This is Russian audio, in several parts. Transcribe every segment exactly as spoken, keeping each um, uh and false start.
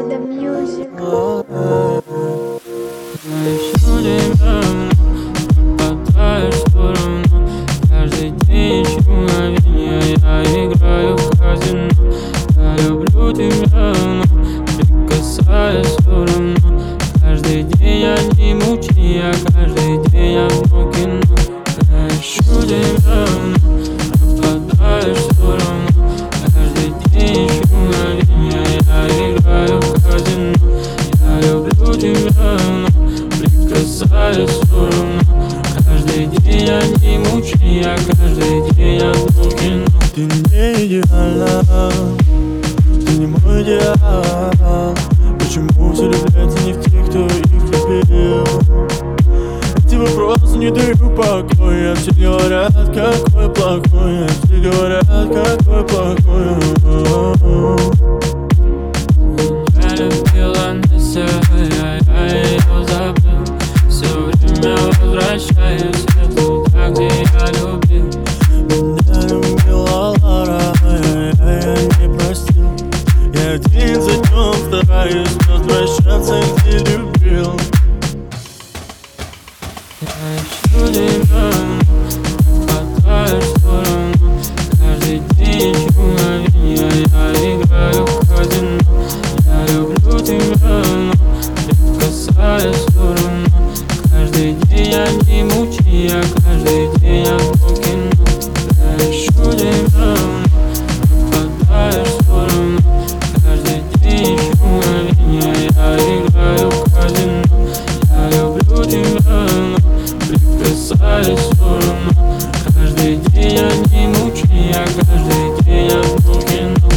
The music. Пропадаешь все равно. Каждый день ищу мгновенья. Я играю в казино. Я люблю тебя, но прикасаюсь все равно. Каждый день одни мучи, я каждый день одно кино. Я ищу тебя, но пропадаешь все равно. Каждый день ищу мгновенья. Я играю в казино. Я люблю тебя, но прикасаюсь все равно. Каждый день одни мучи, я каждый день одно кино. Ты не идеальна, ты не мой идеал. Почему все влюбляются не в тех, кто их любил? Эти вопросы не дают покоя. Все говорят, какой плохой. Все говорят, какой плохой. Я любила на себя, я ее забыл. Все время возвращаюсь туда, где я любил. Меня любила Лара, я не простил. Я один за днем стараюсь возвращаться, где любил. Я ищу тебя, пропадаешь все равно. Каждый день ищу мгновенья. Я играю в казино. Я люблю тебя, но прикасаюсь все равно. Каждый день одни мучи, я каждый день одно кино. Я ищу тебя, пропадаешь все равно. Каждый день ищу мгновенья. Я играю в казино. Я люблю тебя, но прикасаюсь все равно. Каждый день одни мучи, я каждый день одно кино.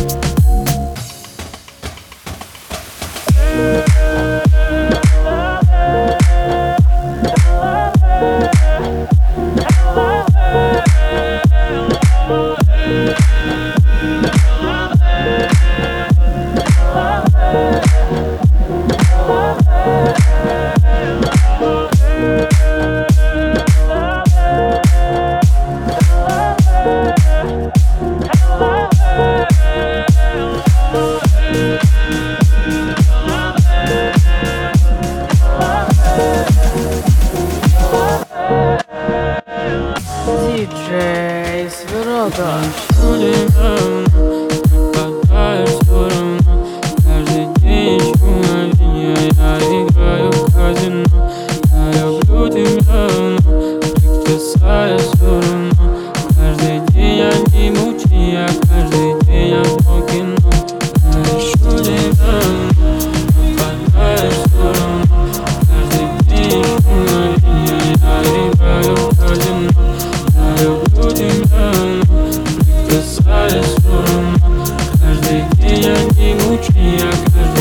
Диджей Свирота. Ищу тебя, пропадаешь все равно. Каждый день ищу мгновенья. Я играю в казино. Я люблю тебя, но прикасаюсь все равно. Каждый день одни мучи, я каждый день одно кино. Я ищу тебя, пропадаешь все равно. Каждый день ищу мгновенья. Я играю в казино. Я люблю тебя, но прикасаюсь все равно. Каждый день одни мучи, я каждый